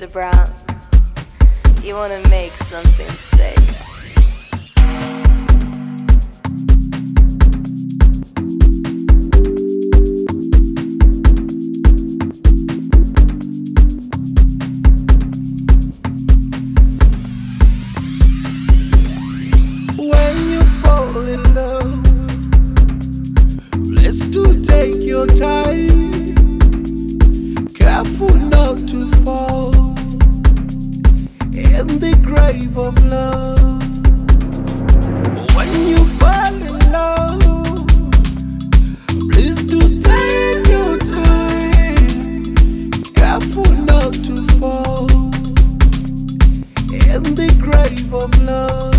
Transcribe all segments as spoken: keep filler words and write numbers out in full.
Mister Brown. You wanna make something sick. When you fall in love, let's do take your time. Careful not to fall in the grave of love. When you fall in love, please do take your time. Careful not to fall in the grave of love.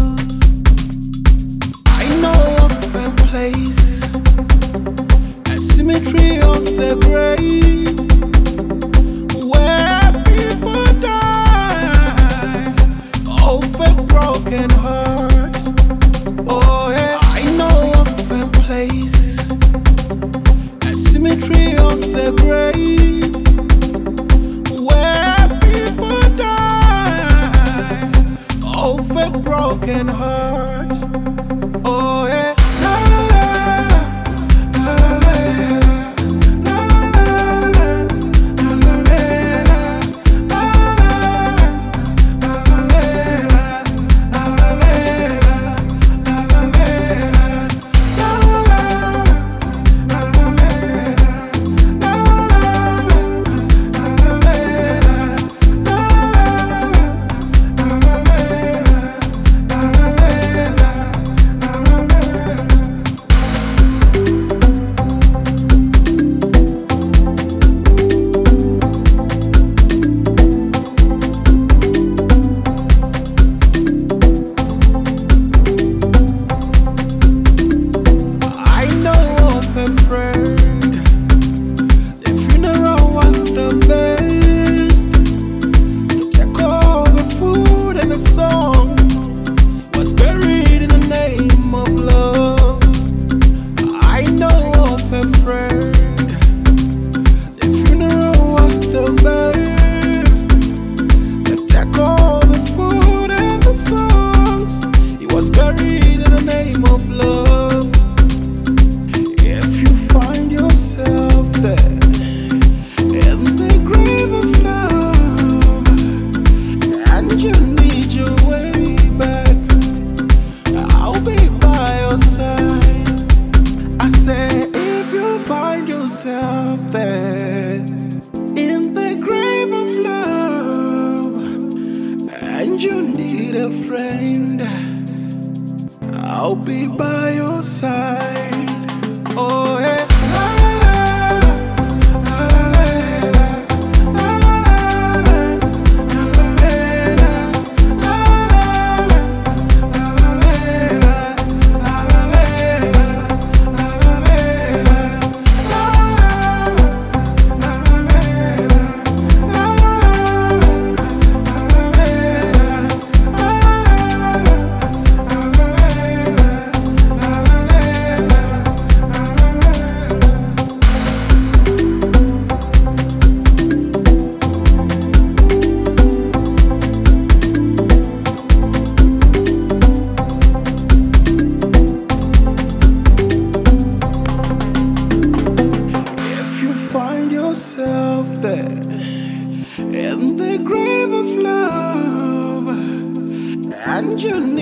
I know of a place, a cemetery of the great, where people die of a broken heart. Oh yeah, I know of a place, a cemetery of the great, where people die of a broken heart. Oh yeah. There in the grave of love, and you need a friend, I'll be by your side. Oh yeah. There in the grave of love, and you need